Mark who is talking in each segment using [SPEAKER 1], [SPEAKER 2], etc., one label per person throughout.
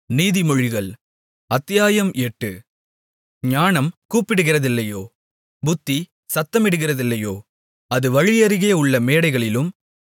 [SPEAKER 1] நீதிமொழிகள் அத்தியாயம் 8. ஞானம் கூப்பிடுகிறதில்லையோ, புத்தி சத்தமிடுகிறதில்லையோ. அது வழியருகே உள்ள மேடைகளிலும்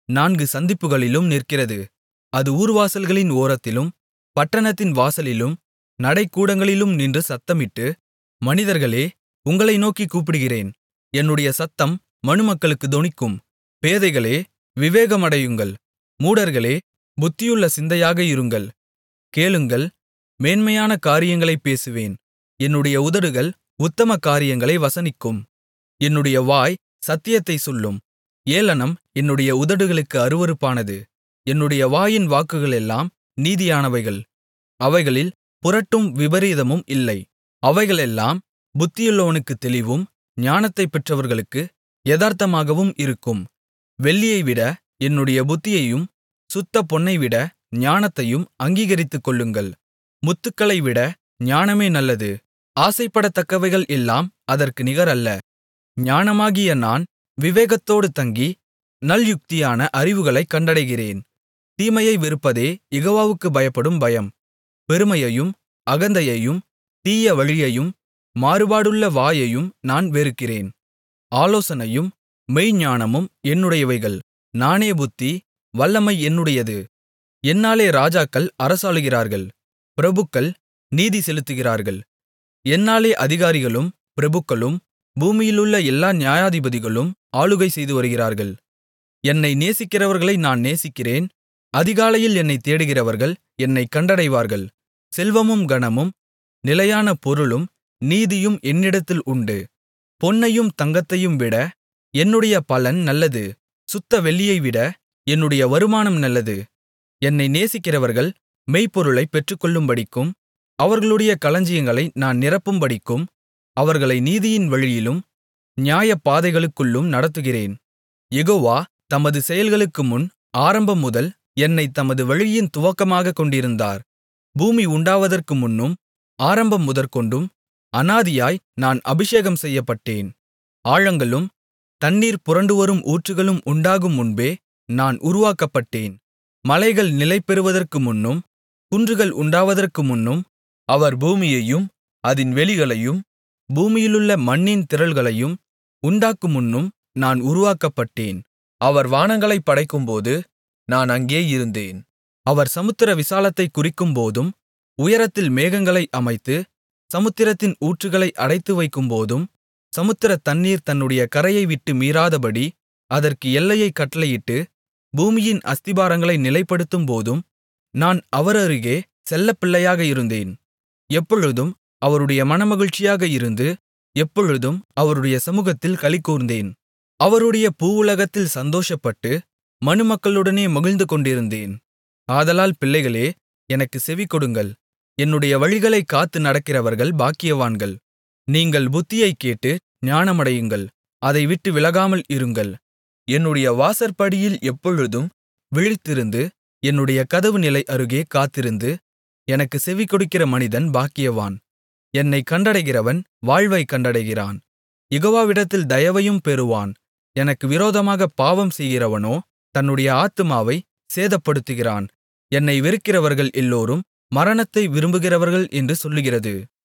[SPEAKER 1] 4 சந்திப்புகளிலும் நிற்கிறது. அது ஊர்வாசல்களின் ஓரத்திலும் பட்டணத்தின் வாசலிலும் நடைக்கூடங்களிலும் நின்று சத்தமிட்டு, மனிதர்களே, உங்களை நோக்கிக் கூப்பிடுகிறேன். என்னுடைய சத்தம் மனுமக்களுக்குத் தொனிக்கும். பேதைகளே, விவேகமடையுங்கள். மூடர்களே, புத்தியுள்ள சிந்தையாக இருங்கள். கேளுங்கள், மேன்மையான காரியங்களைப் பேசுவேன். என்னுடைய உதடுகள் உத்தம காரியங்களை வசனிக்கும். என்னுடைய வாய் சத்தியத்தைச் சொல்லும். ஏளனம் என்னுடைய உதடுகளுக்கு அருவருப்பானது. என்னுடைய வாயின் வாக்குகளெல்லாம் நீதியானவைகள். அவைகளில் புரட்டும் விபரீதமும் இல்லை. அவைகளெல்லாம் புத்தியுள்ளவனுக்குத் தெளிவும் ஞானத்தைப் பெற்றவர்களுக்கு யதார்த்தமாகவும் இருக்கும். வெள்ளியைவிட என்னுடைய புத்தியையும் சுத்த பொன்னைவிட ஞானத்தையும் அங்கீகரித்துக்கொள்ளுங்கள். முத்துக்களைவிட ஞானமே நல்லது. ஆசைப்படத்தக்கவைகள் எல்லாம் அதற்கு நிகரல்ல. ஞானமாகிய நான் விவேகத்தோடு தங்கி நல்யுக்தியான அறிவுகளைக் கண்டடைகிறேன். தீமையை வெறுப்பதே யெகோவாவுக்குப் பயப்படும் பயம். பெருமையையும் அகந்தையையும் தீய வழியையும் மாறுபாடுள்ள வாயையும் நான் வெறுக்கிறேன். ஆலோசனையும் மெய்ஞானமும் என்னுடையவைகள். நானே புத்தி, வல்லமை என்னுடையது. என்னாலே ராஜாக்கள் அரசாளுகிறார்கள், பிரபுக்கள் நீதி செலுத்துகிறார்கள். என்னாலே அதிகாரிகளும் பிரபுக்களும் பூமியிலுள்ள எல்லா நியாயாதிபதிகளும் ஆளுகை செய்து வருகிறார்கள். என்னை நேசிக்கிறவர்களை நான் நேசிக்கிறேன். அதிகாலையில் என்னைத் தேடுகிறவர்கள் என்னைக் கண்டடைவார்கள். செல்வமும் கனமும் நிலையான பொருளும் நீதியும் என்னிடத்தில் உண்டு. பொன்னையும் தங்கத்தையும் விட என்னுடைய பலன் நல்லது. சுத்த வெள்ளியைவிட என்னுடைய வருமானம் நல்லது. என்னை நேசிக்கிறவர்கள் மெய்ப்பொருளைப் பெற்றுக்கொள்ளும்படிக்கும் அவர்களுடைய களஞ்சியங்களை நான் நிரப்பும்படிக்கும் அவர்களை நீதியின் வழியிலும் நியாயப்பாதைகளுக்குள்ளும் நடத்துகிறேன். யெகோவா தமது செயல்களுக்கு முன் ஆரம்பம் முதல் என்னைத் தமது வழியின் துவக்கமாகக் கொண்டிருந்தார். பூமி உண்டாவதற்கு முன்னும் ஆரம்பம் முதற்கொண்டும் அநாதியாய் நான் அபிஷேகம் செய்யப்பட்டேன். ஆழங்களும் தண்ணீர் புரண்டுவரும் ஊற்றுகளும் உண்டாகும் முன்பே நான் உருவாக்கப்பட்டேன். மலைகள் நிலைபெறுவதற்கு முன்னும் குன்றுகள் உண்டாவதற்கு முன்னும் அவர் பூமியையும் அதின் வெளிகளையும் பூமியிலுள்ள மண்ணின் திரள்களையும் உண்டாக்குமுன்னும் நான் உருவாக்கப்பட்டேன். அவர் வானங்களைப் படைக்கும்போது நான் அங்கே இருந்தேன். அவர் சமுத்திர விசாலத்தைக் குறிக்கும்போதும் உயரத்தில் மேகங்களை அமைத்து சமுத்திரத்தின் ஊற்றுகளை அடைத்து வைக்கும்போதும் சமுத்திரத் தண்ணீர் தன்னுடைய கரையை விட்டு மீறாதபடி அதற்கு எல்லையைக் கட்டளையிட்டு பூமியின் அஸ்திபாரங்களை நிலைப்படுத்தும்போதும் நான் அவரருகே செல்லப்பிள்ளையாக இருந்தேன். எப்பொழுதும் அவருடைய மனமகிழ்ச்சியாக இருந்து எப்பொழுதும் அவருடைய சமுகத்தில் களிகூர்ந்தேன். அவருடைய பூவுலகத்தில் சந்தோஷப்பட்டு மனுமக்களுடனே மகிழ்ந்து கொண்டிருந்தேன். ஆதலால் பிள்ளைகளே, எனக்குச் செவிகொடுங்கள். என்னுடைய வழிகளைக் காத்து நடக்கிறவர்கள் பாக்கியவான்கள். நீங்கள் புத்தியைக் கேட்டு ஞானமடையுங்கள். அதை விட்டு விலகாமல் இருங்கள். என்னுடைய வாசற்படியில் எப்பொழுதும் விழித்திருந்து என்னுடைய கதவு நிலை அருகே காத்திருந்து எனக்குச் செவிகொடுக்கிற மனிதன் பாக்கியவான். என்னைக் கண்டடைகிறவன் வாழ்வைக் கண்டடைகிறான். யெகோவாவிடத்தில் தயவையும் பெறுவான். எனக்கு விரோதமாகப் பாவம் செய்கிறவனோ தன்னுடைய ஆத்துமாவை சேதப்படுத்துகிறான். என்னை வெறுக்கிறவர்கள் எல்லோரும் மரணத்தை விரும்புகிறவர்கள் என்று சொல்லுகிறது.